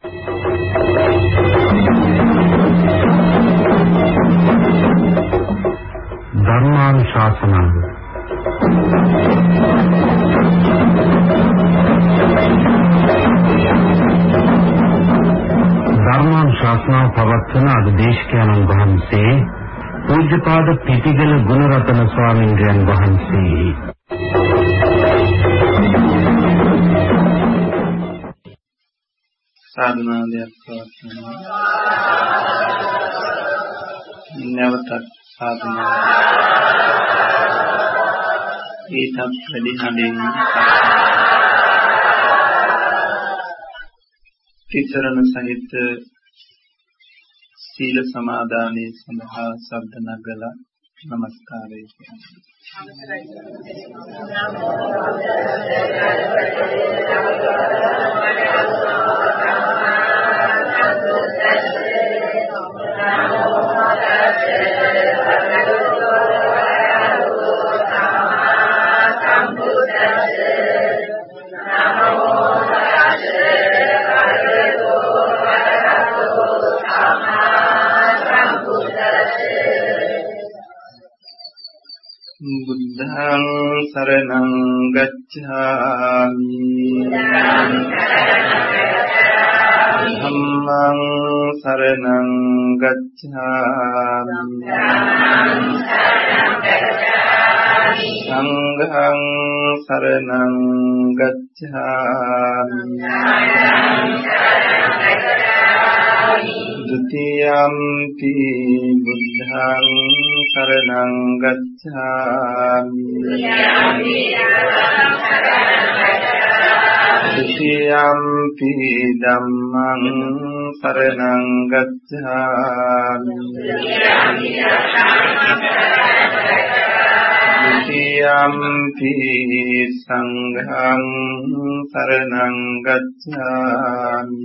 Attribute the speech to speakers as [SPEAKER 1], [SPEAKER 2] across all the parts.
[SPEAKER 1] ධර්මානුශාසනාව පවත්වන අද දේශකයන්න් වහන්සේ පූජ්‍යපාද පිටිගල ගුණරතන ස්වාමීන් වහන්සේ.
[SPEAKER 2] සාධනාදයක් පවත්වනවා. නැවතත් සාධනා ඊටත් වැඩි හඬින් තිසරණ සහිත සීල සමාදානයේ සඳහා ශබ්ද නගලා නමස්කාරය බුද්ධං සරණං ගච්ඡාමි ධම්මං සරණං ගච්ඡාමි සංඝං සරණං ගච්ඡාමි ဒုတိယံ පි බුද්ධං සරණං ගච්ඡාමි ဒုတိယံ පි ධම්මං සරණං ගච්ඡාමි ဒုတိယံ පි සංඝං සරණං ගච්ඡාමි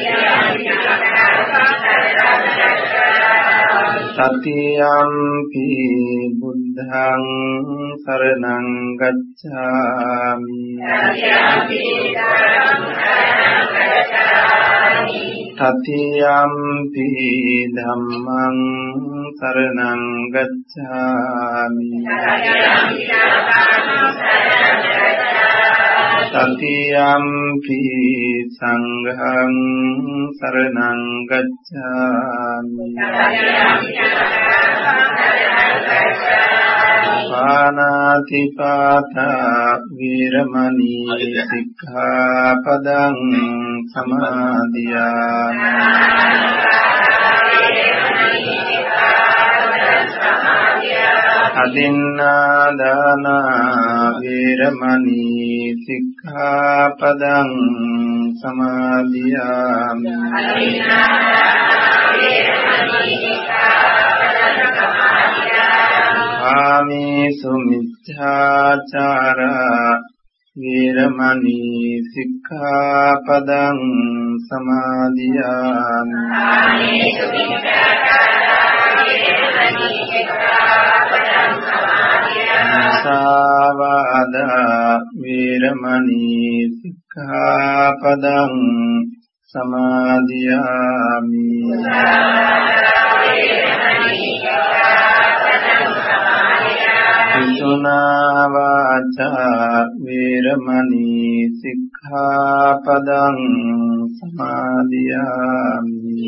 [SPEAKER 2] තතියම්පි බුද්ධං සරණං ගච්ඡාමි තතියම්පි ධම්මං සරණං ගච්ඡාමි තතියම්පි සංඝං සරණං ගච්ඡාමි පාණාතිපාතා වීරමණී සික්ඛාපදං සමාදියාමි අදින්නාදානා වීරමණී සික්ඛාපදං සමාදියාමි ආමේසු මිච්ඡාචාරා වීරමණී සික්ඛාපදං සමාදියාමි ආමේසු මිච්ඡාචාරා වීරමණී සික්ඛාපදං සමාදියාමි සාවාදා වීරමණී සික්ඛාපදං සමාදියාමි සුනා වාචා වීරමණී සික්ඛාපදං සමාදියාමි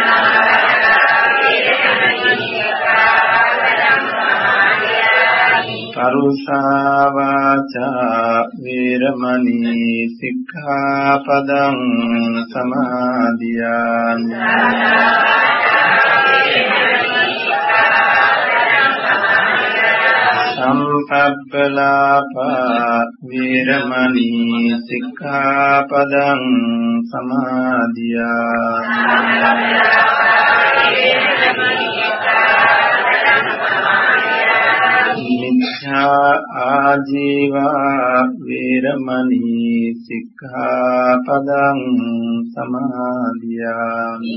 [SPEAKER 2] කරුණා වාචා වීරමණී සික්ඛාපදං සමාදියාමි සම්පප්පලාපා වීරමණී සික්ඛාපදං සමාදියාමි මිච්ඡා ආජීවා වීරමණී සික්ඛාපදං සමාදියාමි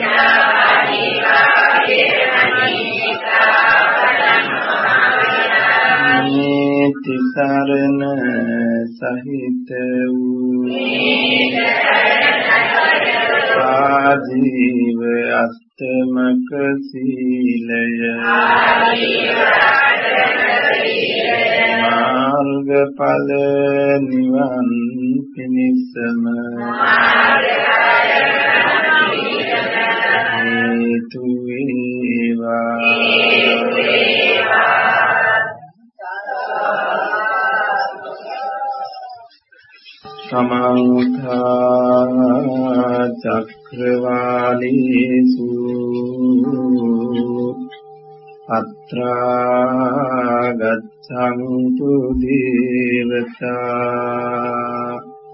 [SPEAKER 2] තිසරණ සහිත වූ ආජීව අෂ්ටමක සීලය මාර්ගඵල නිවන් පිණිසම හේතු වේවා සමන්ත චක්‍රවාලේසු අත්‍රා ගච්ඡන්තු දේවතා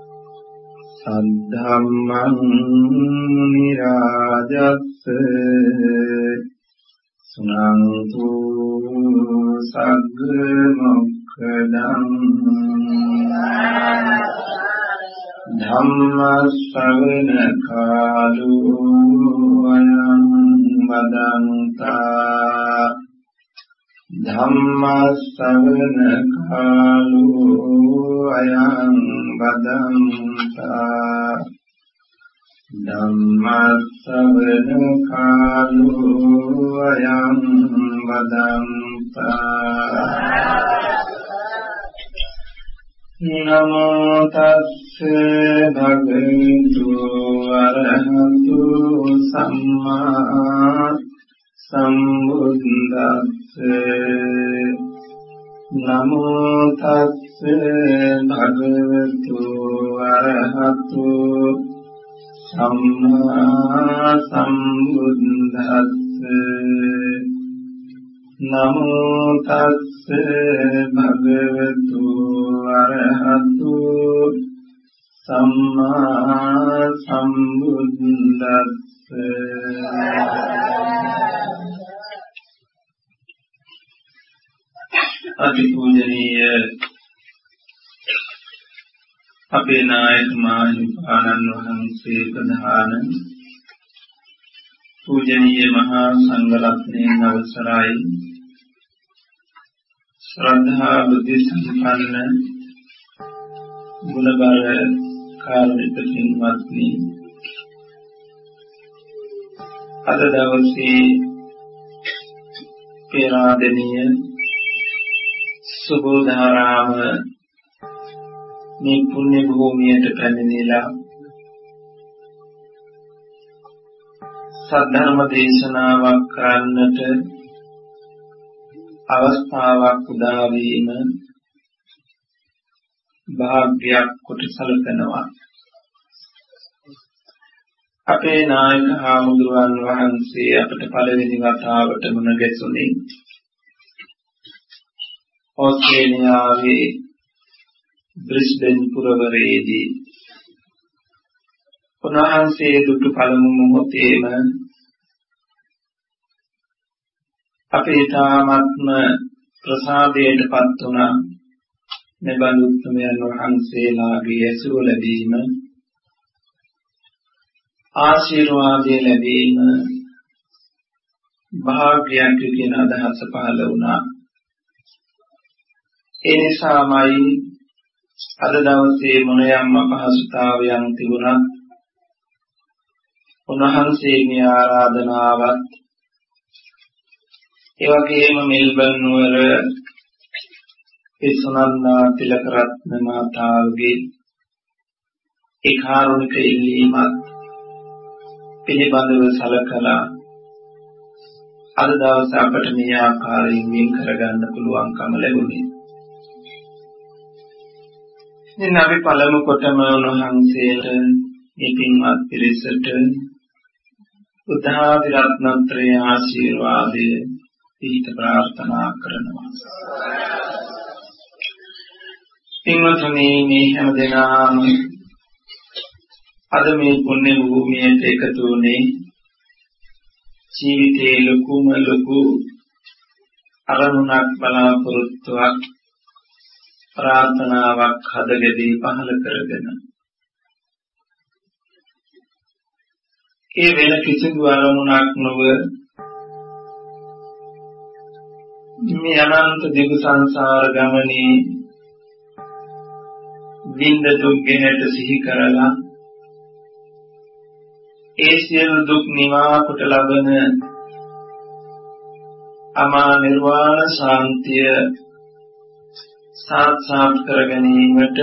[SPEAKER 2] සද්ධම්මං මුනි රාජස්ස සුනන්තු සග්ග මොක්ඛදං ධම්ම ශ්‍රවණ කාලෝ අයං වදන්තා ධම්ම ශ්‍රවණ කාලෝ අයං වදන්තා ධම්ම ශ්‍රවණ කාලෝ අයං වදන්තා නමෝ තස්ස භගවතු අරහතු සම්මා සම්බුද්දස්ස නමෝ තස්ස භගවතු අරහතු සම්මා සම්බුද්දස්ස නමෝ තස්ස භගවතු අරහතු සම්මා සම්බුද්දස්ස අතිපූජනීය අපේ නායක මහින්පාණන් වහන්සේ ප්‍රධාන පූජනීය මහා සංඝරත්නයන් අවසරයි ශ්‍රද්ධා බුද්ධ සම්පන්න ගුණබර කාරුණික පින්වත්නි අද දවසේ පෙරාදෙණිය සුබෝධාරාම මේ පුණ්‍ය භූමියට පැමිණිලා සද්ධර්ම දේශනාවක් කරන්නට අවස්ථාවක් උදා වීම භාග්‍යයක් කොට සැලකනවා. අපේ නායක හාමුදුරුවන් වහන්සේ අපට පළවෙනි වතාවට මුණ ගැසුනේ ඕස්ට්‍රේලියාවේ බ්‍රිස්බේන් පුරවරයේදී. උන්වහන්සේ දුටු පළමු මොහොතේම අපේ තාමත්ම ප්‍රසාදයටපත් වුණා. මෙබඳු උතුමයන් වහන්සේලාගේ ඇසුර ලැබීම, ආශිර්වාදය ලැබීම භාග්‍යයක් කියන අදහස පහළ වුණා. ඒ නිසාමයි අද දවසේ මොනියම් අපහසුතාවයන් තිබුණත් උන්වහන්සේගේ ආරාධනාවත් ඒ වගේම මෙල්බන් නුවර සුනන්දා තිලකරත්න මාතාවගේ ඒ කාරුණික ඉල්ලීමත් පිළිබඳව සලකලා අද දවසේ අපට මේ ආකාරයෙන් වෙන් කරගන්න පුළුවන්කම ලැබුණේ. ඉතින් අපි පළමු කොටම උන්වහන්සේට මේ පින්වත් පිරිසට බුද්ධාදි රත්නත්‍රයේ ආශිර්වාදය පිහිට ප්‍රාර්ථනා කරනවා. පින්වත්නි, මේ හැම දෙනාම අද මේ පුණ්‍ය භූමියට එකතු වුණේ ජීවිතයේ ලොකුම ලොකු අරමුණක් බලාපොරොත්තුවක් ප්‍රාර්ථනාවක් හදගෙදී පහළ කරගෙන ඒ වෙන කිසිදු අරමුණක් නොව මේ අනන්ත දිගු සංසාර ගමනේ විඳ දුක් ගැනට සිහි කරලා ඒ සියලු දුක් නිවා කොට ලබන අමා නිර්වාණ ශාන්තිය සාක්ෂාත් කර ගැනීමට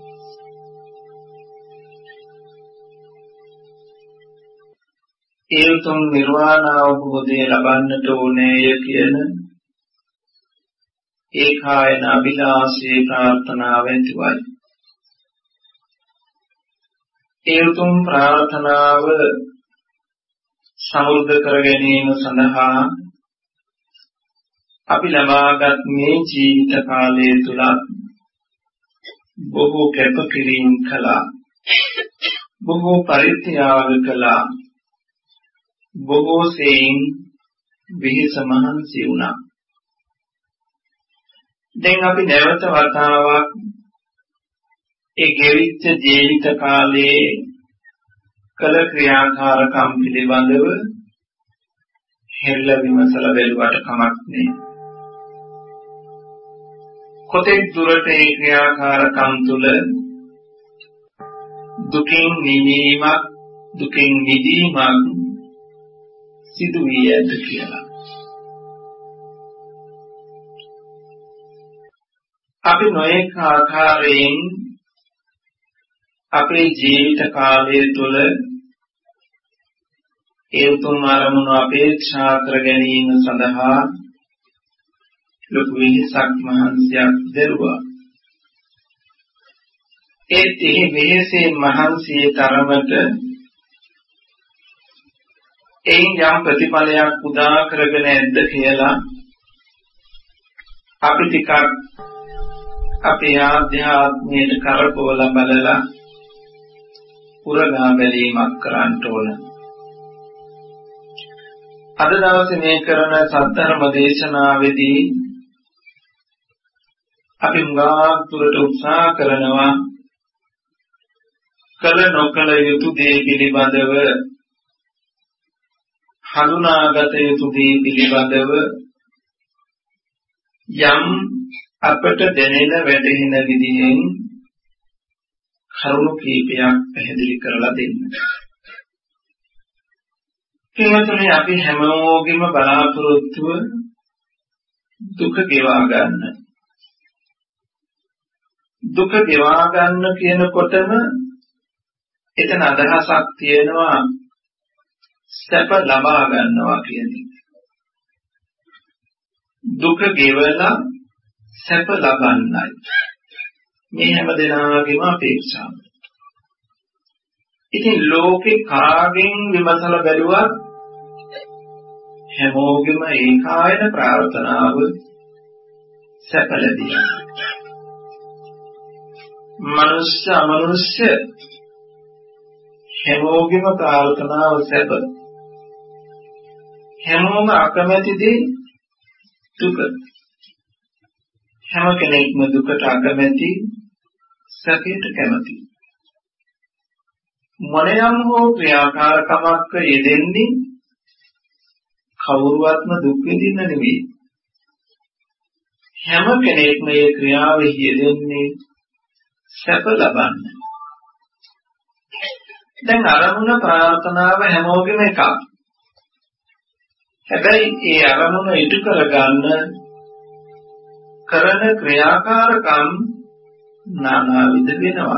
[SPEAKER 2] ඒ උතුම් නිර්වාණ අවබෝධය ලබන්නට ඕනේය කියන ඒකායන අභිලාෂී ප්‍රාර්ථනාව ඇතිවයි. ඒ උතුම් ප්‍රාර්ථනාව සමුර්ධ කර ගැනීම සඳහා අපි ලබාගත් මේ ජීවිත කාලය තුල බොහෝ කැපකිරීම කළා, බොහෝ පරිත්‍යාග කළා, බොහෝ සෙයින් විහිස මහන්සි වුණා. දැන් අපි නැවත වතාවක් ඒ ගෙවිච්ච ජීවිත කාලයේ කළ ක්‍රියාකාරකම් පිළිබඳව හැරිලා විමසලා බැලුවට කමක් නෑ. කොතෙක් දුරට ඒ ක්‍රියාකාරකම් තුළ දුකින් නිවීමක්, දුකින් මිදීමක් සිදු වී ඇත කියලා. අපි නොයෙක් ආකාරයෙන් අපේ ජීවිත කාලය තුළ ඒ උතුම් අරමුණු අපේක්ෂා කර ගැනීම සඳහා ලොකු වෙහසක් මහන්සියක් දරුවා. ඒ වෙහසේ මහන්සියේ තරමට එයින් යම් ප්‍රතිඵලයක් උදා කරගෙන ඇද්ද කියලා අපි ටිකක් අපේ ආධ්‍යාත්මයට කරකවලා බලලා පුරගා බැලීමක් කරන්න ඕන. අද දවසේ මේ කරන සද්ධර්ම දේශනාවේදී අපි මුගාතුරට උත්සාහ කරනවා කල නොකල යුතු දේ පිළිබඳව, හඳුනාගත යුතු දේ පිළිබඳව යම් අපට දැනෙන වැටහෙන විදිහෙන් කරුණු කීපයක් පැහැදිලි කරලා දෙන්න. ඒවතුනේ අපි හැමෝගෙම බලාපොරොත්තුව දුක ගෙවා ගන්න. දුක ගෙවා ගන්න කියනකොටම එතන අදහසක් තියෙනවා සැප ලබා ගන්නවා කියන එක. දුක ගෙවලා සැප ලබන්නයි මේ හැම දෙනාගේම අපේක්ෂාව. ඉතින් ලෝකේ කාගෙන් විමසලා බැලුවත් හැමෝගෙම ඒකායන ප්‍රාර්ථනාව සැප ලැබීම. මනුෂ්‍ය අමනුෂ්‍ය හැමෝගෙම ප්‍රාර්ථනාව සැප. හැමෝම අකමැති දේ දුක. හැම කෙනෙක්ම දුකට අකමැති, සැපයට කැමති. මොනියම් හෝ ක්‍රියාකාරකමක් යෙදෙන්නේ කවුරුවත්ම දුක් විඳින්න නෙවෙයි. හැම කෙනෙක්ම මේ ක්‍රියාවෙ යෙදෙන්නේ සැප ලබන්න. දැන් අරමුණ ප්‍රාර්ථනාව හැමෝගෙම එකක්. හැබැයි ඒ අරමුණ ඉටු කරගන්න කරන ක්‍රියාකාරකම් නානාවිද වෙනවා.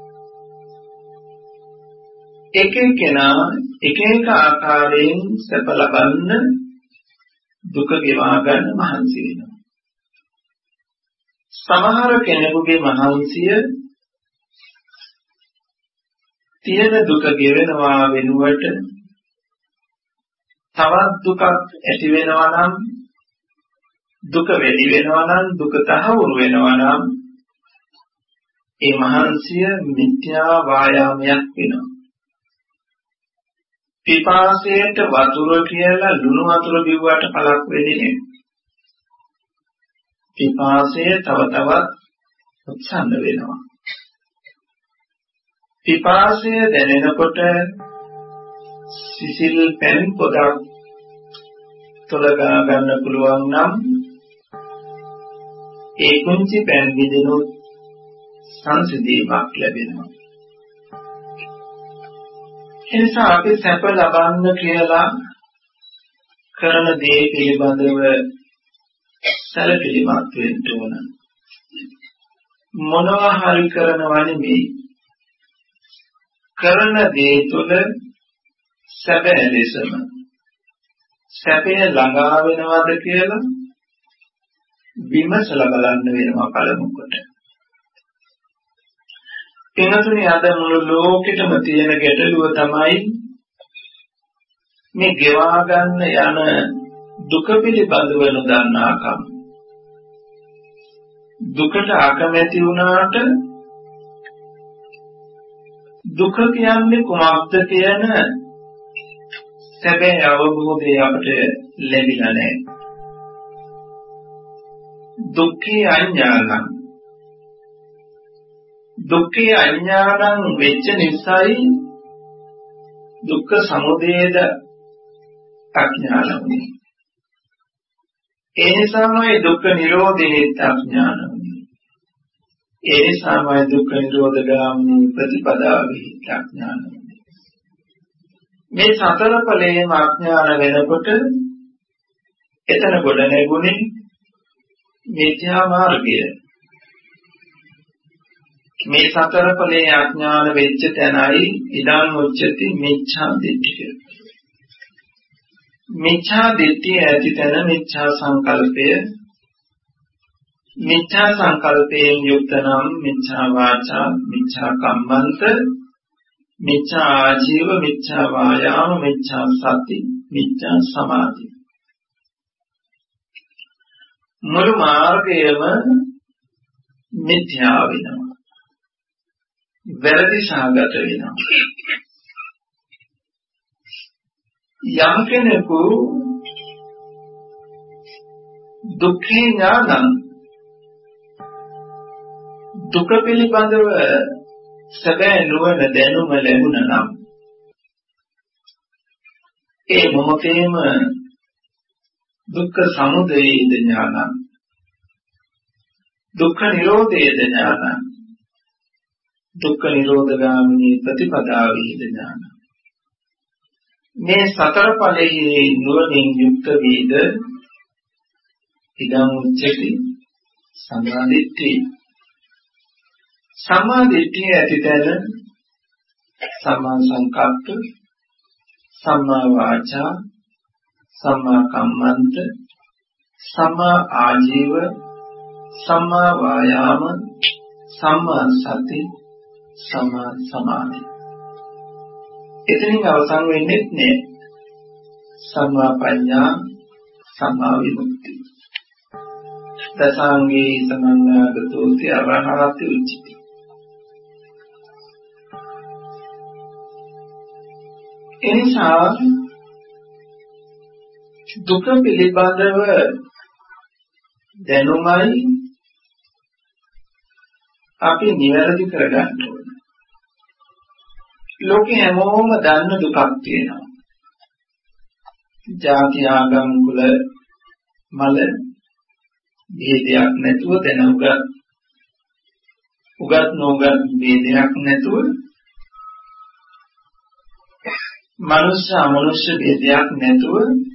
[SPEAKER 2] එක එකනා එක එක ආකාරයෙන් සැප ලබන්න දුක ගෙවා ගන්න මහන්සි වෙනවා. සමහර කෙනෙකුගේ මහන්සිය තියෙන දුක ගෙවෙනවා වෙනුවට තවත් දුකක් ඇති වෙනවා නම්, දුක වැඩි වෙනවා නම්, දුක තහවුරු වෙනවා නම් ඒ මහන්සිය මිත්‍යා වායාමයක් වෙනවා. පිපාසයට වතුර කියලා ලුණු වතුර බිව්වට පළක් වෙන්නේ නැහැ. පිපාසය තව තවත් උත්සන්න වෙනවා. පිපාසය දැනෙනකොට සිසිල් පැන් පොඩක් තොලගා ගන්න පුළුවන් නම් ඒ කුංචි පැන් විදිනොත් සංසිඳීමක් ලැබෙනවා. එනිසා අපි සැප ලබන්න කියලා කරන දේ පිළිබඳව සැලකිලිමත් වෙන්න ඕන. මොනවා හරි කරනවා නෙමෙයි. කරන දේ තුළ සැබෑ ලෙසම සැපය ළඟා වෙනවද කියලා විමසලා බලන්න වෙනවා පළමු කොට. එනතුනේ අද මුළු ලෝකෙටම තියෙන ගැටලුව තමයි මේ ගෙවා ගන්න යන දුක පිළිබඳව නොදන්නාකම. දුකට අකමැති වුණාට දුක කියන්නේ කුමක්ද කියන සැබෑ අවබෝධය අපට ලැබිලා නැහැ. දුක්ඛේ අඥානං දුක්ඛේ අඥානං වෙච්ච නිසායි දුක්ඛ සමුදයද අඥානයි. ඒ නිසාමයි දුක්ඛ නිරෝධයේත් අඥානයි. ඒ නිසාමයි දුක්ඛ නිරෝධගාමී ප්‍රතිපදාවේ අඥානයි. මේ සතර ඵලයේම අඥාන වෙනකොට එතන ගොඩ නැගුණේ මිත්‍යා මාර්ගය. මේ සතර ඵලයේ අඥාන වෙච්ච තැනයි ඉදන් උච්චති මිච්ඡා දිට්ඨිය. මිච්ඡා දිට්ඨිය ඇති තැන මිච්ඡා සංකල්පය. මිච්ඡා සංකල්පයෙන් යුක්ත නම් මිච්ඡා වාචා, මිච්ඡා කම්මන්ත, මිච්ඡා ආජීව, මිච්ඡා වායාම, මිච්ඡා සති, මිච්ඡා සමාධි. මුළු මාර්ගයම මිත්‍යා වෙනවා. වැරදි සහගත වෙනවා. යම් කෙනෙකු දුක්ඛේ ඥානං දුක පිළිබඳව සැබෑ නුවණ දැනුම ලැබුණා නම් ඒ මොහොතේම දුක්ඛ සමුදයේ ඥානං දුක්ඛ නිරෝධයේ ඥානං දුක්ඛ නිරෝධගාමිනී ප්‍රතිපදාවේ ඥානං මේ සතර ඵලයේ නුවණින් යුක්ත වේද ඉදං උච්චති සම්මාදිට්ඨි. සම්මාදිට්ඨිය ඇතිතන සම්මා සංකප්ප, සම්මා වාචා, සම්මා කම්මන්ත, සම්මා ආජීව, සම්මා වායාම, සම්මා සති, සම්මා සමාධි. එතනින් අවසන් වෙන්නේ නැහැ. සම්මා ප්‍රඥා, සම්මා විමුක්ති. දසාංගේ සමන්නාගතෝති අරහති උච්චති. එනිසා දුක පිළිබඳව දැනුමයි අපි නිවැරදි කරගන්න ඕනේ. ලෝකේ හැමෝම දන්න දුකක් තියෙනවා. ජාති ආගම් කුල මල ભેදයක් නැතුව උගත් නොඋගත් ભેදයක් නැතුව මනුෂ්‍ය අමනුෂ්‍ය ભેදයක් නැතුව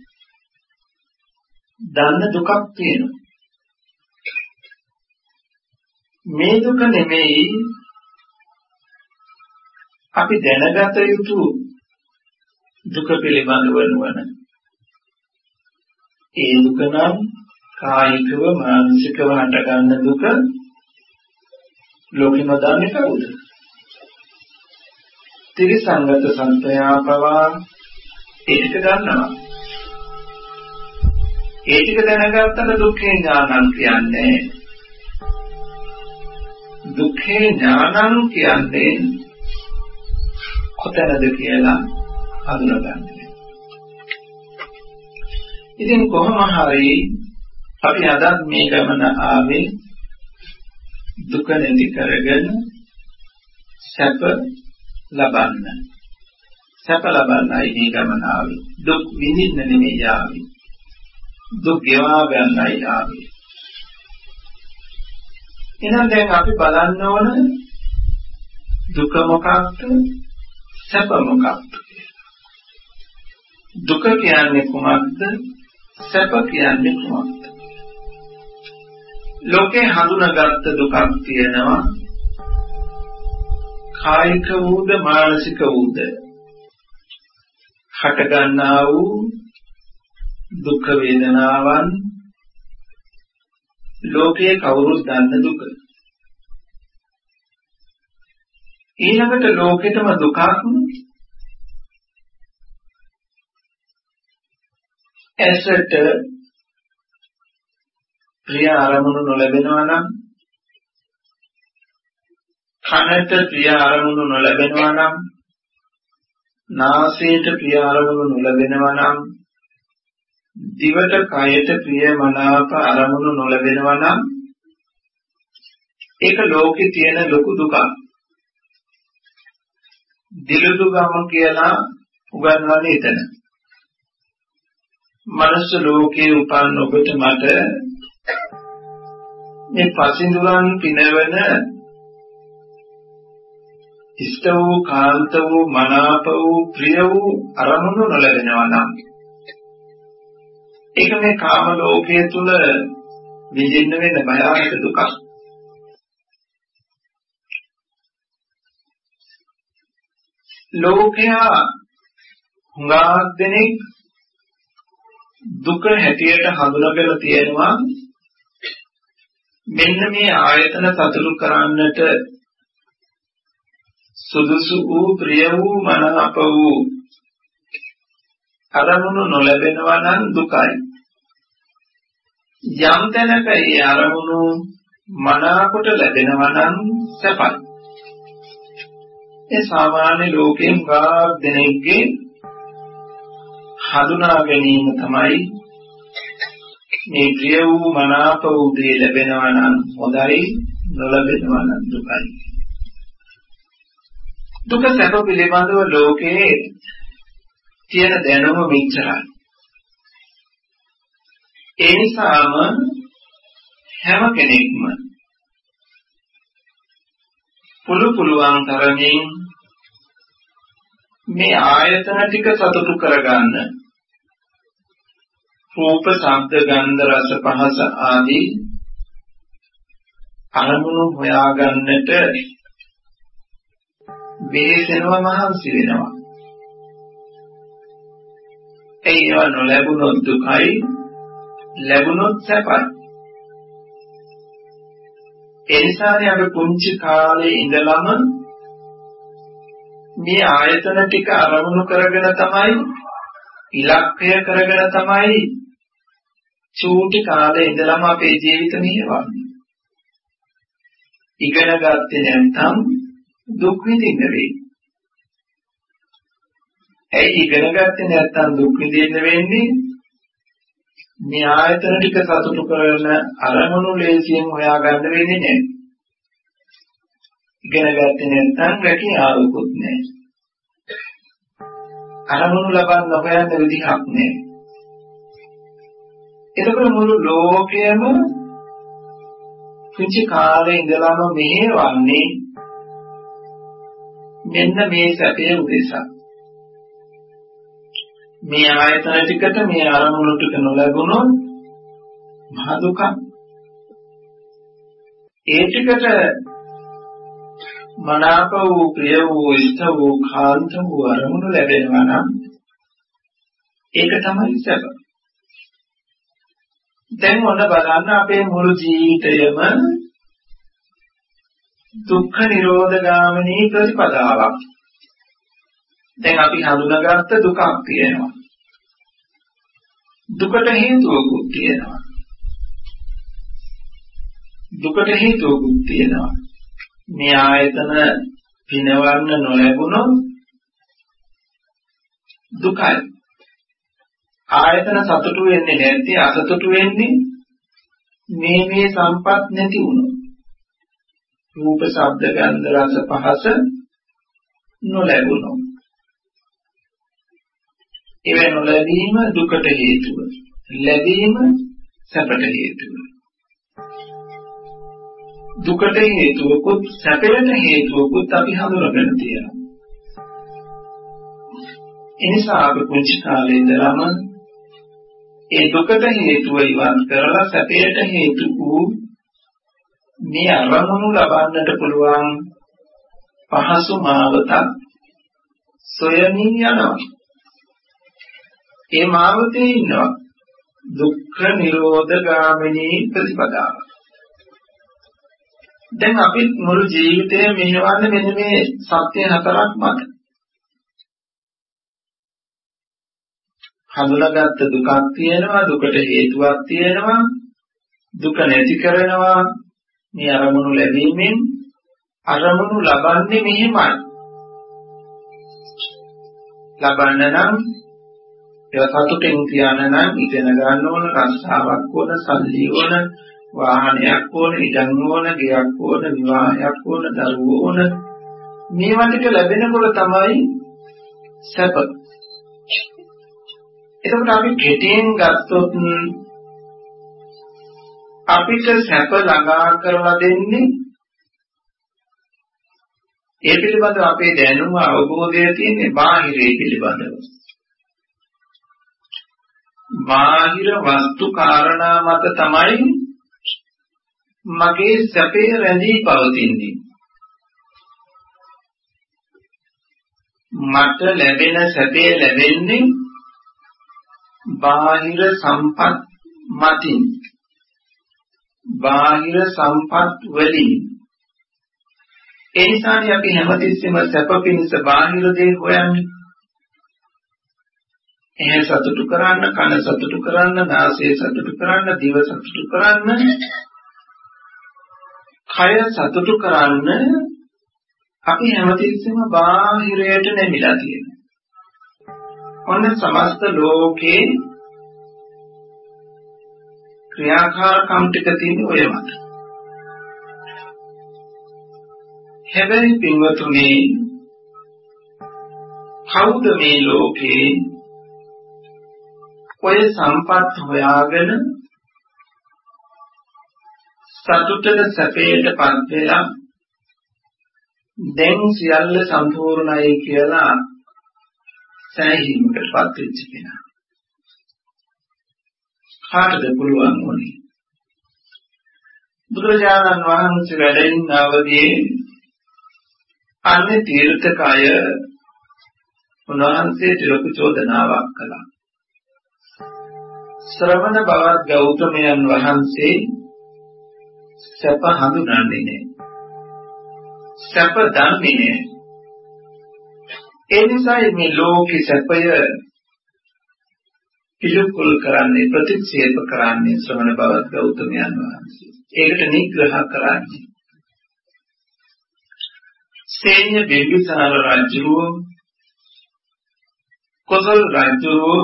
[SPEAKER 2] දන්න දුකක් තියෙනවා. මේ දුක නෙමෙයි අපි දැනගත යුතු දුක පිළිබඳව නුවණ. ඒ දුක නම් කායිකව මානසිකව හටගන්න දුක. ලෝකෙම දන්නේ කවුද? ත්‍රිසංගත සංතයා පවා ඒ ටික ගන්නවා. ඒ ටික දැනගත්තට දුක්ඛේ ඥානං කියන්නේ. දුක්ඛේ ඥානං කියන්නේ කොතනද කියලා හඳුනගන්න. ඉතින් කොහොම හරි අපි අද මේ ගමන ආවේ දුක නැති කරගෙන සැප ලබන්න. සැප ලබන්නයි මේ ගමන ආවේ. දුක් විඳින්න නෙමෙයි ආවේ. දුක් ගෙවා ගන්නයි ආවේ. එහෙනම් දැන් අපි බලන්න ඕන දුක මොකක්ද? සැප මොකක්ද? දුක කියන්නේ කුමක්ද? සැප කියන්නේ කුමක්ද? ලෝකේ හඳුනාගත් දුකක් තියෙනවා. කායික වූද මානසික වූද හට ගන්නා වූ දුක් වේදනාවන් ලෝකයේ කවුරුත් දන්න දුක. ඊළඟට ලෝකෙටම දුකක් ඇසට ප්‍රිය අරමුණු නොලැබෙනවා නම්, කනට ප්‍රිය අරමුණු නොලැබෙනවා නම්, නාසයට ප්‍රිය අරමුණු නොලැබෙනවා නම්, දිවට කයට ප්‍රිය මනාප අරමුණු නොලැබෙනවා නම්, ඒක ලෝකේ තියෙන ලොකු දුකක්. දිලුදුගම කියලා උගන්වන්නේ එතන. මනස ලෝකේ උපන් ඔබට මට මේ පසින්දුරන් පිනවන ඉෂ්ට වූ කාන්ත වූ මනාප වූ ප්‍රිය වූ අරමුණු නොලැබෙනවා නම්, ඒක මේ කාම ලෝකයේ තුල විඳින්න වෙන භයානක දුකක්. ලෝකයා හුඟක් දෙනෙක් දුක හැටියට හඳුනාගෙන තියෙනවා. මෙන්න මේ ආයතන සතුටු කරන්නට සුදුසු වූ ප්‍රිය වූ මනාප වූ අරමුණු නොලැබෙනවා නම් දුකයි. යම් තැනක ඒ අරමුණු මනාකොට ලැබෙනවා නම් සැපයි. ඒ සාමාන්‍ය ලෝකයෙන් ගාක් දෙනෙක්ගේ හඳුනා ගැනීම තමයි මේ ප්‍රිය වූ මනාප වූ දේ ලැබෙනවා නම් හොඳයි, නොලැබෙනවා නම් දුකයි. දුක සැප පිළිබඳව ලෝකයේ තියෙන දැනුම මෙච්චරයි. ඒ නිසාම හැම කෙනෙක්ම පුළුවන් තරමින් මේ ආයතන ටික සතුටු කරගන්න, රූප, ශබ්ද, ගන්ධ, රස, පහස ආදී අරමුණු හොයාගන්නට වෙහෙසෙනවා, මහන්සි වෙනවා. ඒවා නොලැබුණොත් දුකයි, ලැබුණොත් සැපයි. ඒ නිසානේ අපි පුංචි කාලේ ඉඳලම මේ ආයතන ටික අරමුණු කරගෙන තමයි, ඉලක්කය කරගෙන තමයි චූටි කාලේ ඉඳලම අපේ ජීවිත මෙහෙවන්නේ. ඉගෙන ගත්තේ නැත්නම් දුක් විඳින්න වෙයි. ඒ ඉගෙන ගත්තේ නැත්නම් දුක් විඳින්න වෙන්නේ මේ ආයතන ටික සතුටු කරන අරමුණු ලේසියෙන් හොයාගන්න වෙන්නේ නැහැ. ඉගෙන ගත්තේ නැත්නම් රැකියාවකුත් නැහැ. අරමුණු ලබන්න හොයන්න විදිහක් නැහැ. එතකොට මුළු ලෝකයම කුංචි කාලේ ඉඳලාම මෙහෙවන්නේ මෙන්න මේ සැපේ උදෙසා. මේ ආයතන ටිකට මේ අරමුණු ටික නොලැබුණොත් මහ දුකක්. ඒ ටිකට මනාප වූ, ප්‍රිය වූ, ඉෂ්ට වූ, කාන්ත වූ අරමුණු ලැබෙනවා නම් ඒක තමයි සැප. දැන් ඔන්න බලන්න අපේ මුළු ජීවිතයම දුක්ඛ නිරෝධ ගාමිනී ප්‍රතිපදාවක්. දැන් අපි හඳුනාගත්ත දුකක් තියෙනවා. දුකට හේතුවකුත් තියෙනවා. දුකට හේතුවකුත් තියෙනවා. මේ ආයතන පිනවන්න නොලැබුණොත් දුකයි. ආයතන සතුටු වෙන්නේ නැති, අසතුටු වෙන්නේ මේ සම්පත් නැති වුණොත්. රූප, ශබ්ද, ගන්ධ, රස, පහස නොලැබුණොත්. ඒ නොලැබීම දුකට හේතුව. ලැබීම සැපට හේතුව. දුකට හේතුවකුත් සැපයට හේතුවකුත් අපි හඳුනගෙන තියෙනවා. එනිසා අපි පුංචි කාලේ ඉඳලම ඒ දුකට හේතුව ඉවත් කරලා සැපයට හේතු වූ මේ අරමුණු ලබන්නට පුළුවන් පහසු මාවතක් සොයමින් යනවා. ඒ මාවතේ ඉන්නවා දුක්ඛ නිරෝධ ගාමිනී ප්‍රතිපදාව. දැන් අපි මුළු ජීවිතේ මෙහෙවන්නේ මෙන්න මේ සත්‍ය හතරක් මත. හඳුනාගත්ත දුකක් තියෙනවා, දුකට හේතුවක් තියෙනවා, දුක නැති කරනවා. මේ අරමුණු ලැබීමෙන් අරමුණු ලබන්නේ මෙහෙමයි. ලබන්න නම් ඒක සතුටින් තියන්න නම් ඉගෙන ගන්න ඕන, රස්සාවක් ඕන, සල්ලි ඕන, වාහනයක් ඕන, ඉඩම් ඕන, ගෙයක් ඕන, විවාහයක් ඕන, දරුවෝ ඕන. මේවා ටික ලැබෙනකොට තමයි සැප. එතකොට අපි කෙටියෙන් ගත්තොත් අපිට සැප ළඟා කරලා දෙන්නේ ඒ පිළිබඳව අපේ දැනුම අවබෝධය තියෙන්නේ බාහිරය පිළිබඳව. බාහිර වස්තු කාරණා මත තමයි මගේ සැපේ රැඳී පවතින්නේ. මට ලැබෙන සැපේ ලැබෙන්නේ බාහිර සම්පත් මතින්. බාහිර සම්පත් වලින්. ඒ නිසානේ අපි හැමතිස්සෙම සැප පිණිස බාහිර දේ හොයන්නේ. ඇහැ සතුටු කරන්න, කන සතුටු කරන්න, නාසය සතුටු කරන්න, දිව සතුටු කරන්න, කය සතුටු කරන්න අපි හැමතිස්සෙම බාහිරයට නැමිලා තියෙනවා. ඔන්න සමස්ත ලෝකේ ක්‍රියාකාරකම් ටික තියෙන ඔය මත. හැබැයි පින්වතුනි, කවුද මේ ලෝකේ ඔය සම්පත් හොයාගෙන සතුටට සැපයටපත් වෙලා දැන් සියල්ල සම්පූර්ණයි කියලා සෑහීමකටපත් වෙච්ච කෙනා? කාටද පුළුවන් වුනේ? බුදුරජාණන් වහන්සේ වැඩ ඉන්න අවදියේ අන්‍ය තීර්ථකය උන්වහන්සේට ලොකු චෝදනාවක් කළා. ශ්‍රවණ බවත් ගෞතමයන් වහන්සේ සැප හඳුනන්නේ නැහැ. සැප දන්නේ නැහැ. ඒ නිසා මේ ලෝකේ සැපය පිළිකුල් කරන්නේ, ප්‍රතික්ෂේප කරන්නේ ශ්‍රවණ බවත් ගෞතමයන් වහන්සේ. ඒකට නිග්‍රහ කරන්නේ. සේන්‍ය බිම්බිසාර රජුව, කොසල් රජුව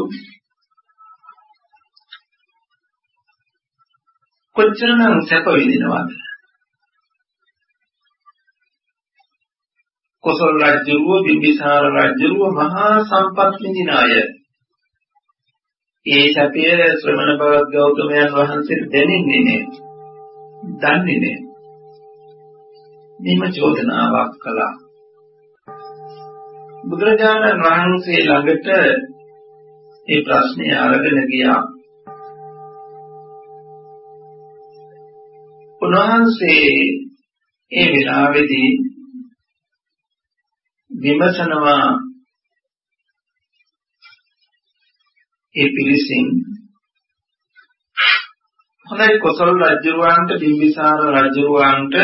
[SPEAKER 2] කොච්චරනම් සැප විඳිනවද? කොසල් රජුව, බිම්බිසාර රජුව මහා සම්පත් විඳින අය. ඒ සැපය ශ්‍රමණ බවත් ගෞතමයන් වහන්සේට දැනෙන්නේ නැහැ. දන්නේ නැහැ. මෙම චෝදනාවක් කළා. බුදුරජාණන් වහන්සේ ළඟට මේ ප්‍රශ්නේ අරගෙන ගියා. උන්වහන්සේ ඒ වෙලාවේදී විමසනවා ඒ පිළිසින් හොඳයි කොසල් රජුවන්ට, බිම්බිසාර රජුවන්ට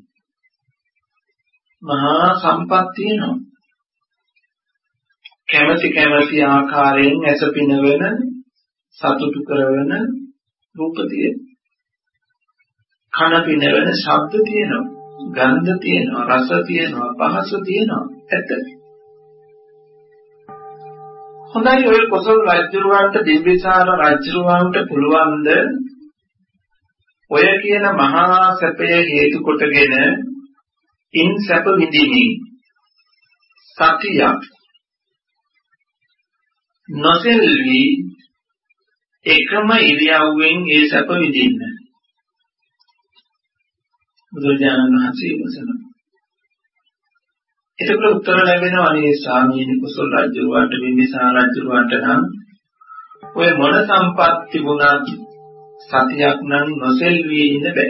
[SPEAKER 2] මහා සම්පත් තියෙනවා. කැමැති ආකාරයෙන් ඇස පිනවන, සතුටු කරන රූප තියෙනවා. කන පිනවන ශබ්ද තියෙනවා. ගන්ධ තියෙනවා, රස තියෙනවා, පහස තියෙනවා. ඇත්ත. හොඳයි ඔය කොසල් රජුවන්ට, බිම්බිසාර රජුවන්ට පුළුවන්ද ඔය කියන මහා සැපය හේතු කොටගෙන ඉන් සැප විඳින්නේ සතියක් නොසෙල්වි එකම ඉරියව්වෙන් ඒ සැප විඳින්න? බුදුරජාණන් වහන්සේ වසනවා. එතකොට උත්තර ලැබෙනවා අනේ ස්වාමීනි කුසල රජුවන්ට බිම්බිසාර රජුවන්ට නම් ඔය මොන සම්පත් තිබුණත් සතියක් නම් නොසෙල්වී ඉන්න බෑ.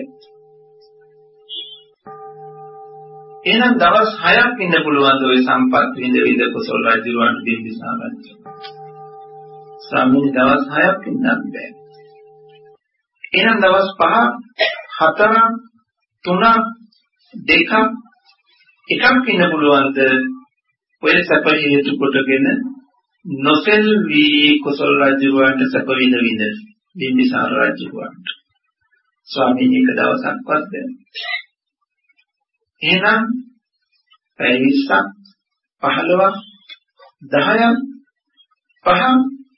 [SPEAKER 2] එහෙනම් දවස් 6ක් ඉන්න පුළුවන් ඔය සම්පත් විඳ විඳ කුසල රජුවන්ට බිම්බිසාර රජු. ස්වාමීනි දවස් 6ක් ඉන්නත් බෑ. එහෙනම් දවස් 5, 4, 3, 2, එකක් ඉන්න පුළුවන්ද ඔය සැප හේතු කොටගෙන නොසෙල්වී කුසල රජුවන්ට සැප විඳ විඳ බිම්බිසාර රජුවන්ට. ස්වාමීනි එක දවසක්වත් බෑ. එහෙනම් පැය 20ක් 15ක් 10ක් 5ක්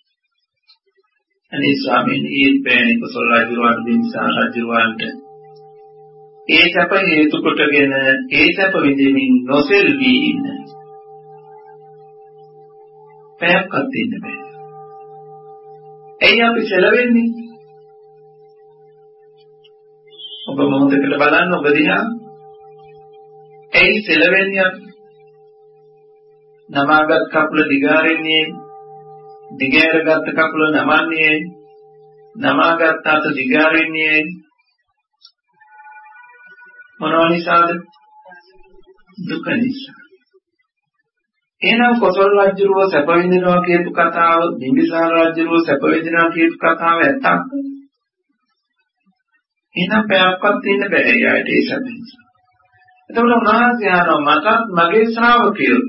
[SPEAKER 2] අනේ ස්වාමීනි ඒ බෑනේ කුසල රජුවන්ට බිම්බිසාර රජුවන්ට ඒ සැප හේතු කොටගෙන ඒ සැප විඳින්මින් නොසෙල්වී ඉන්න පැයක්වත් ඉන්න බෑ. එයි අපි සැලවෙන්නේ. ඔබ මොහොතකට බලන්න ඔබ දිහා. එයි සැලවෙන්නේ. නමාගත් කකුල දිගාරෙන්නේ, දිගෑරගත් කකුල නමන්නේ, නමාගත් අත දිගාරෙන්නේ මොනවා නිසාද? දුක නිසා. එහෙනම් කොසල් රජුව සැප විඳිනවා කියපු කතාව, බිම්බිසාර රජුව සැප විඳිනවා කියපු කතාව ඇත්තක්. එහෙනම් පැයක්වත් ඉන්න බෑ යායට ඒ සැප නිසා. එතකොට උන්වහන්සේ අහනවා මටත් මගේ ශ්‍රාවකයෝ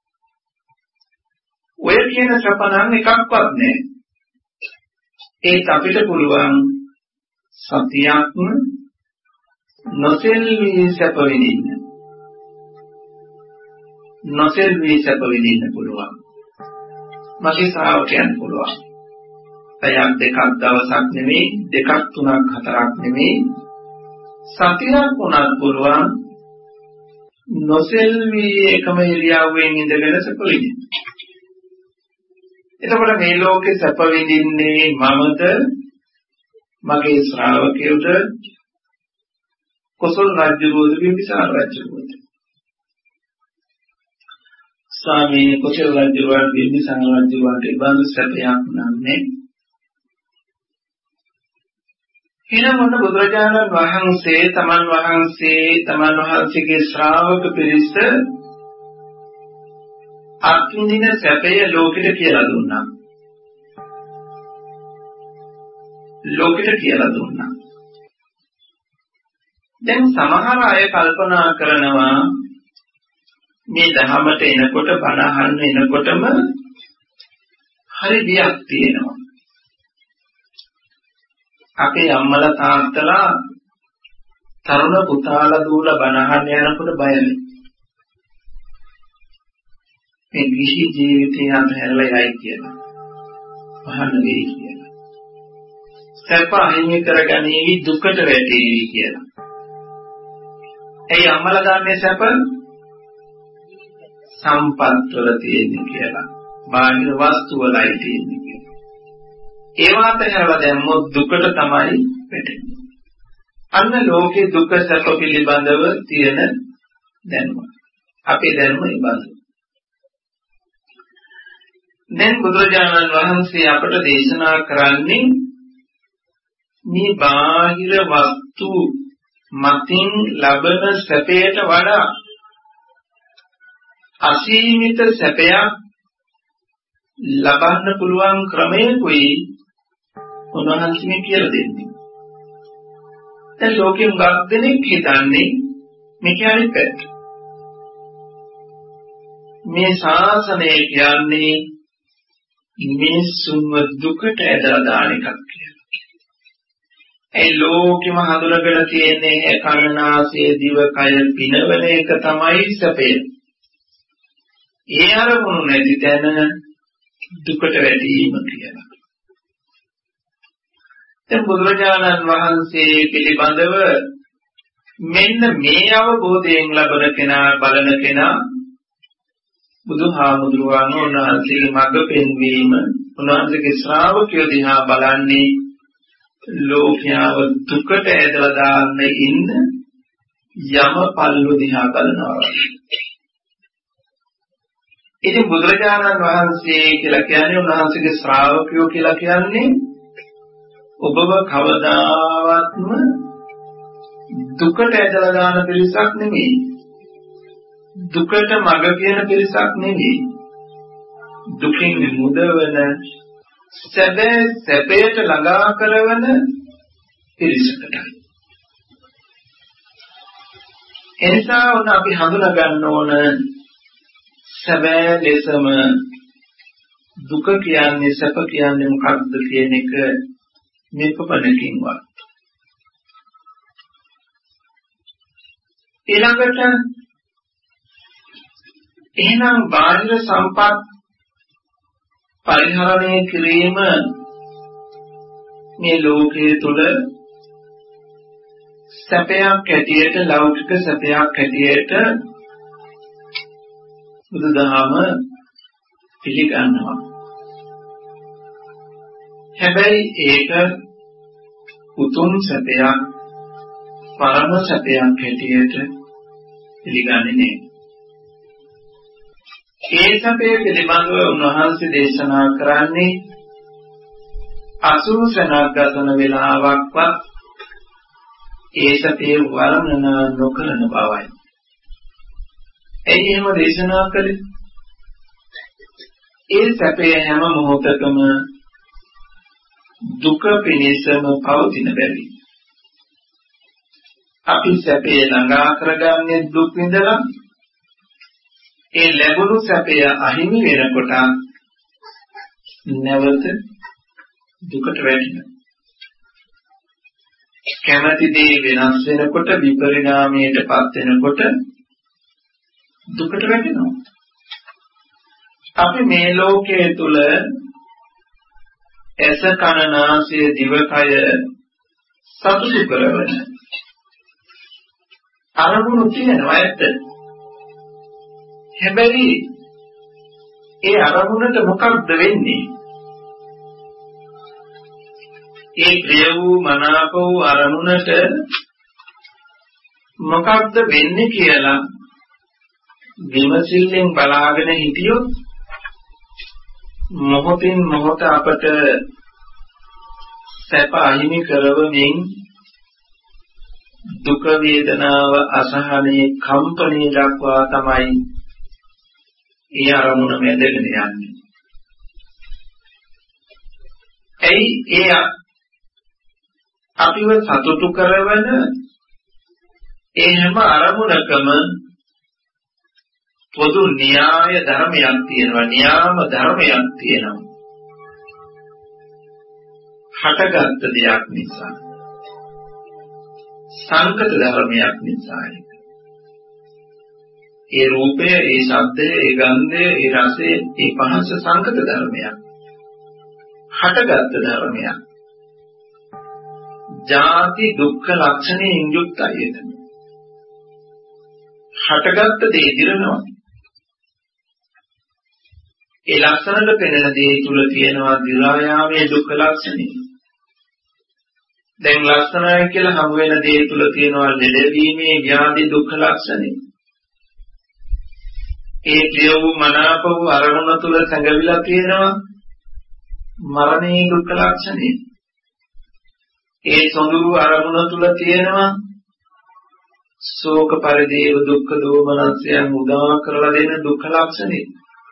[SPEAKER 2] ඔය කියන සැප නම් එකක්වත් නෑ. ඒත් අපිට පුළුවන් සතියක්ම නොසෙල්වී සැප විඳින්න. නොසෙල්වී සැප විඳින්න පුළුවන්. මගේ ශ්‍රාවකයන් පුළුවන්. පැයක් දෙකක් දවසක් නෙමෙයි, දෙකක් තුනක් හතරක් නෙමෙයි, සතියක් වුණත් පුළුවන් නොසෙල්වී එකම ඉරියව්වෙන් ඉඳගෙන සැප විඳින්න. එතකොට මේ ලෝකේ සැප විඳින්නේ මමද, මගේ ශ්‍රාවකයෝද, කොසල් රජුවෝද බිම්බිසාර රජුවෝද? ස්වාමී කොසල් රජුවන් බිම්බිසාර රජුවන්ට බඳු සැපයක් නැහැ. එනකොට බුදුරජාණන් වහන්සේ තමන් වහන්සේගේ ශ්‍රාවක පිරිස අත්විඳින සැපය ලෝකෙට කියලා දුන්නා. දැන් සමහර අය කල්පනා කරනවා මේ ධහමට එනකොට බණ අහන්න එනකොටම හරි බියක් තියෙනවා. අපේ අම්මලා තාත්තලා තරුණ පුතාලා දූලා බණ අහන්න යනකොට බයයි. මේ විශි ජීවිතය අතහැරලා යයි කියලා. අහන්න වෙයි කියලා. සැප අහිමි කරගනීවි දුකට වැටේවි කියලා. ඒ අම්මලා ගන්නේ සැප සම්පත් වල තියෙන්නේ කියලා. බාහිර වස්තු වලයි තියෙන්නේ කියලා. ඒවාට හැරලා දැම්මොත් දුකට තමයි වැටෙන්නේ. අන්න ලෝකේ දුක සැප පිළිබඳව තියෙන දැනුම. අපේ දැනුම ඉබඳු. දැන් බුදුරජාණන් වහන්සේ අපට දේශනා කරන්නේ මේ බාහිර වස්තු මතින් ලබන සැපයට වඩා අසීමිත සැපයක් ලබන්න පුළුවන් ක්‍රමයකුයි උන්වහන්සේ කියලා දෙන්නේ. දැන් ලෝකෙන් ගොඩක් දෙනෙක් හිතන්නේ මේක අනිත් පැත්ත. මේ ශාසනය කියන්නේ මිනිස්සුන්ව දුකට ඇදලා දාන එකක් කියලා. ඒ ලෝකෙම හඳුනගෙන තියෙන්නේ කර්ණාසය දිව කය පිනවන එක තමයි සැපේ. ඒ අරමුණු නැති තැන දුකට වැටීම කියලා. දැන් බුදුරජාණන් වහන්සේ පිළිබඳව මෙන්න මේ අවබෝධයෙන් ලබන කෙනා බලන කෙනා බුදුහාමුදුරුවෝ උන්වහන්සේගේ මඟ පෙන්වීම උන්වහන්සේගේ ශ්‍රාවකයෝ දිහා බලන්නේ ලෝකයාව දුකට ඇදලා දාන්න ඉන්න යම පල්ලු දිහා බලනවා. ඉතින් බුදුරජාණන් වහන්සේ කියලා කියන්නේ උන්වහන්සේගේ ශ්‍රාවකයෝ කියලා කියන්නේ ඔබව කවදාවත්ම දුකට ඇදලා දාන පිරිසක් නෙමෙයි. දුකට මඟ කියන පිරිසක් නෙමෙයි. දුකින් මුදවන සැබෑ සැපයට ළඟා කරවන පිරිසකටයි. එනිසා උන අපි හඳුනා ගන්න ඕන සැබෑ ලෙසම දුක කියන්නේ සැප කියන්නේ මොකක්ද කියන එක මේකපණකින්වත්. ඊළඟට එහෙනම් බාහිර සම්පත් පරිහරණය කිරීම මේ ලෝකයේ තුල සැපයක් ඇටියට ලෞකික සැපයක් ඇටියට බුදුදහම පිළිගන්නවා. හැබැයි ඒක උතුම් සැපයක් පරම සැපයක් ඇටියට පිළිගන්නේ නැහැ. ඒ සැපේ පිළිබඳව උන්වහන්සේ දේශනා කරන්නේ 80 සැනක් ගතන වේලාවක්වත් ඒ සැපේ වර්ණනා නොකරන බවයි. එයිම දේශනා කළේ ඒ සැපේ හැම මොහොතකම දුක පිණිසම පවතින බැරි. අපි සැපේ ළඟා කරගන්නේ දුක් විඳලා ඒ ලැබුණු සැපය අහිමි වෙනකොට නැවත දුකට වැටෙනවා. කැමැති දේ වෙනස් වෙනකොට විපරිණාමයටපත් වෙනකොට දුකට වැටෙනවා. අපි මේ ලෝකයේ තුල ඇස කන නාසය දිවකය සතුටු කරවන අරමුණු තියෙනවා ඇත්ත. හැබැයි ඒ අරමුණට මොකක්ද වෙන්නේ? ඒ ප්‍රිය වූ මනාප වූ අරමුණට මොකක්ද වෙන්නේ කියලා විමසිල්ලෙන් බලාගෙන හිටියොත් මොහොතින් මොහොත අපට සැප අහිමි කරවමින් දුක වේදනාව අසහනයේ කම්පණය දක්වා තමයි ඒ අරමුණ මැදගෙන යන්නේ. ඒ අපිව සතුටු කරවන ඒ හැම අරමුණකම පොදු න්‍යාය ධර්මයක් තියෙනවා, න්‍යාම ධර්මයක් තියෙනවා. හටගත් දෙයක් නිසා, සංකත ධර්මයක් නිසා. ඒ රූපය, ඒ ශබ්දය, ඒ ගන්ධය, ඒ රසය, ඒ පහස සංකත ධර්මයක්. හටගත් ධර්මයක්. ජාති දුක්ඛ ලක්ෂණයෙන් යුක්තයි එතන. හටගත් දේ දිරනවා. ඒ ලක්ෂණවල පෙනෙන දේ තුල තියෙනවා දිරා යාමේ දුක්ඛ ලක්ෂණය. දැන් ලක්ෂණය කියලා හමු වෙන දේ තුල තියෙනවා ලෙඩවීමේ ව්‍යාධි දුක්ඛ ලක්ෂණය. ඒ ප්‍රිය වූ මනාප වූ අරමුණ තුල සංගවිලා තියෙනවා මරණේ දුක්ඛ ලක්ෂණය. ඒ සොඳුරු අරමුණ තුල තියෙනවා ශෝක පරිදේව දුක්ඛ දෝමනස්යන් උදා කරලා දෙන දුක්ඛ ලක්ෂණය.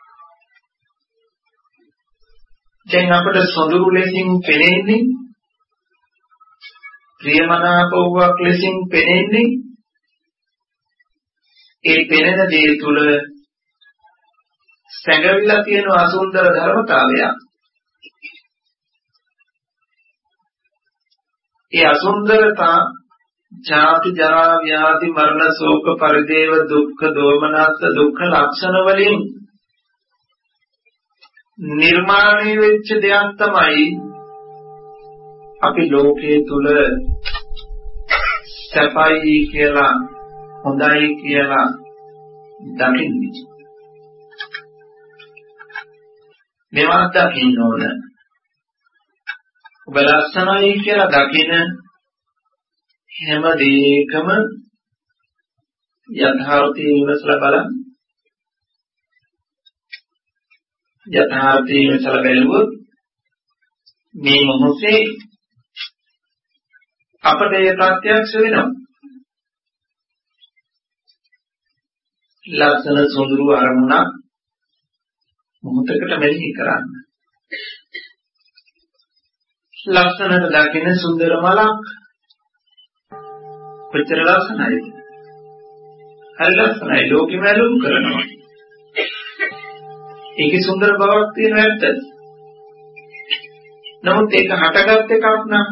[SPEAKER 2] දැන් අපට සොඳුරු ලෙසින් පෙනෙන්නේ ප්‍රියමනාප වූවක් ලෙසින් පෙනෙන්නේ ඒ පෙනෙන දේ තුල සැඟවිලා තියෙන අසුන්දර ධර්මතාවයක්. ඒ අසුන්දරතා ජාති ජරා ව්‍යාධි මරණ ශෝක පරිදේව දුක්ඛ දෝමනස්ස දුක්ඛ ලක්ෂණ වලින් නිර්මාණය වෙච්ච දෙයක් තමයි අපි ලෝකයේ තුල සැපයි කියලා හොඳයි කියලා දකින්නේ. මේවා දකින්න ඕන. ඔබ ලස්සනයි කියලා දකින හැම දෙයකම යථාර්ථය විමසලා බලන්න. යථාර්ථයේ සැල බැලුවොත් මේ මොහොතේ අපට ඒ ප්‍රත්‍යක්ෂ වෙනවා. ලස්සන සොඳුරු අරමුණක් මොහොතකට මෙහි කරන්න. ලස්සනට දකින සුන්දර මලක් කොච්චර ලස්සනයිද? හරි ලස්සනයි. ලෝකෙම ඇලුම් කරනවා. ඒකේ සුන්දර බවක් තියෙන ඇත්ත. නමුත් ඒක හටගත් එකක් නම්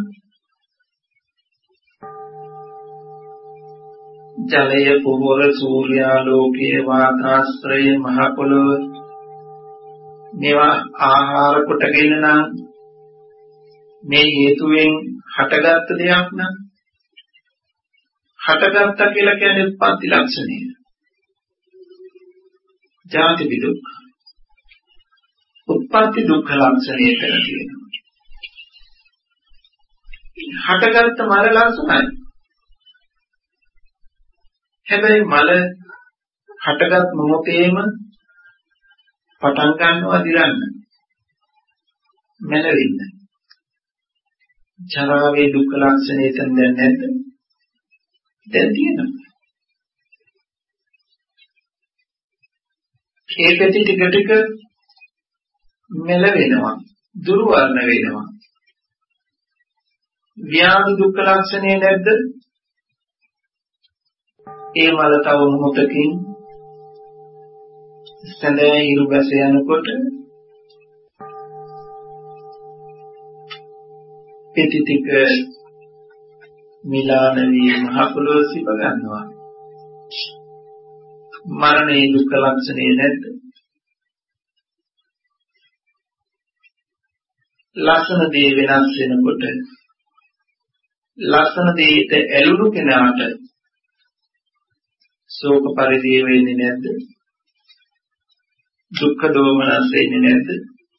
[SPEAKER 2] ජලය, පොහොර, සූර්යාලෝකය, වාතාශ්‍රය, මහ පොළොව මේවා ආහාර කොටගෙන නම් මේ හේතුවෙන් හටගත් දෙයක් නම් හටගත්තා කියලා කියන්නේ උත්පත්ති ලක්ෂණය. ජාති දුක්ඛ. උත්පත්ති දුක්ඛ ලක්ෂණය කියලා කියනවා. හටගත්ත මල ලක්ෂණයි. හැබැයි මල හටගත් මොහොතේම පටන් ගන්නවා දිරන්න. මැලෙන්න. ජරාවේ දුක්ඛ ලක්ෂණය එතන දැන් නැද්ද? දැන් තියෙනවා. ඒ පැති ටික ටික මැලෙනවා, දුර්වර්ණ වෙනවා. ව්‍යාධි දුක්ඛ ලක්ෂණය නැද්ද? ඒ මල තව මොහොතකින් සැඳෑ ඉරු බැස යනකොට පිටි ටික මිලාන වී මහ පොළොව සිප ගන්නවා. මරණේ දුක්ඛ ලක්ෂණය නැද්ද? ලස්සන දේ වෙනස් වෙනකොට ලස්සන දේට ඇලුණු කෙනාට ශෝක පරිදේව වෙන්නේ නැද්ද? දුක්ඛ දෝමනස් වෙන්නේ නැද්ද?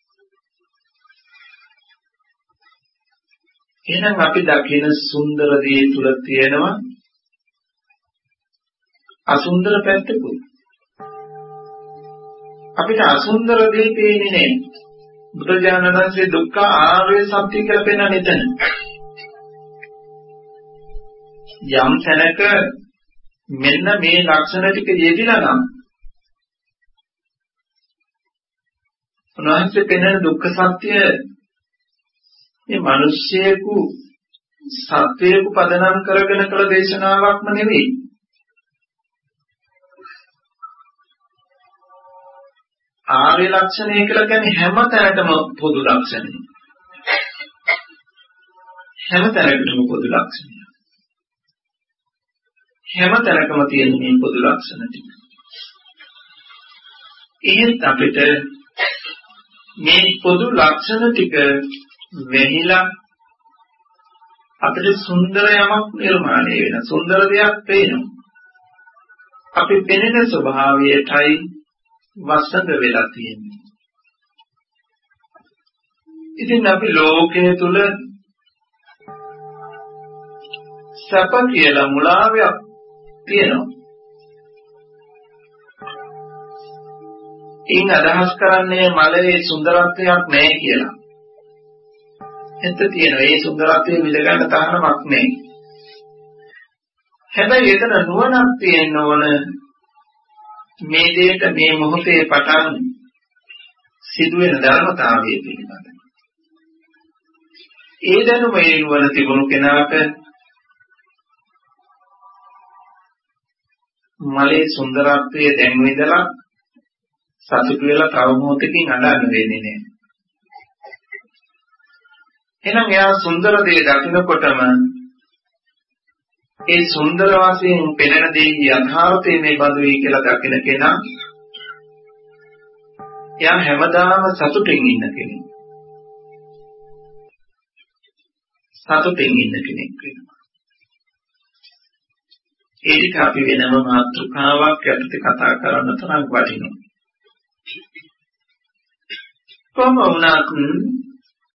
[SPEAKER 2] එහෙනම් අපි දකින සුන්දර දේ තුල තියෙනවා අසුන්දර පැත්තකුත්. අපිට අසුන්දර දේ පේන්නේ නැහැ. බුදුරජාණන් වහන්සේ දුක්ඛ ආර්ය සත්‍ය කියලා පෙන්නන එතන. යම් තැනක මෙන්න මේ ලක්ෂණ ටික යෙදිලා නම් උන්වහන්සේ පෙන්නන දුක්ඛ සත්‍ය මේ මිනිස්සෙකු සත්‍යයක පදනම් කරගෙන කළ දේශනාවක්ම නෙවෙයි. ආර්ය ලක්ෂණය කියලා කියන්නේ හැම තැනකම පොදු ලක්ෂණය. හැම තැනකම පොදු ලක්ෂණය. හැම තැනකම තියෙන මේ පොදු ලක්ෂණ ටික. ඒත් අපිට මේ පොදු ලක්ෂණ ටික වෙහිලා අපිට සුන්දර යමක් නිර්මාණය වෙන සුන්දර දෙයක් පේනවා. අපි පෙනෙන ස්වභාවයටයි වසඟ වෙලා තියෙන්නේ. ඉතින් අපි ලෝකයේ තුල සැප කියලා මුලාවයක් තියෙනවා. ඉන් අදහස් කරන්නේ මලේ සුන්දරත්වයක් නැහැ කියලා. එතන තියෙනවා ඒ සුන්දරත්වය විඳගන්න තරමක් නැහැ. හැබැයි එතන නුවණක් තියෙන්න ඕන මේ දෙයට මේ මොහොතේ පටන් සිදුවෙන ධර්මතාවය පිළිබඳව. ඒ දැනුම ඒ නුවණ තිබුණු කෙනාට මලේ සුන්දරත්වයේ දැන් විඳලා සතුටු වෙලා තව මොහොතකින් අඬන්න වෙන්නේ නැහැ. එහෙනම් එයා සුන්දර දේ දකිනකොටම ඒ සුන්දර වශයෙන් පෙනෙන දේ යථාර්ථයේ මේ බඳුයි කියලා දකින කෙනා එයා හැමදාම සතුටින් ඉන්න කෙනෙක්. සතුටින් ඉන්න කෙනෙක් වෙනවා. ඒක අපි වෙනම මාතෘකාවක් යටතේ කතා කරන්න තරම් වටිනවා. කොහොම වුණත්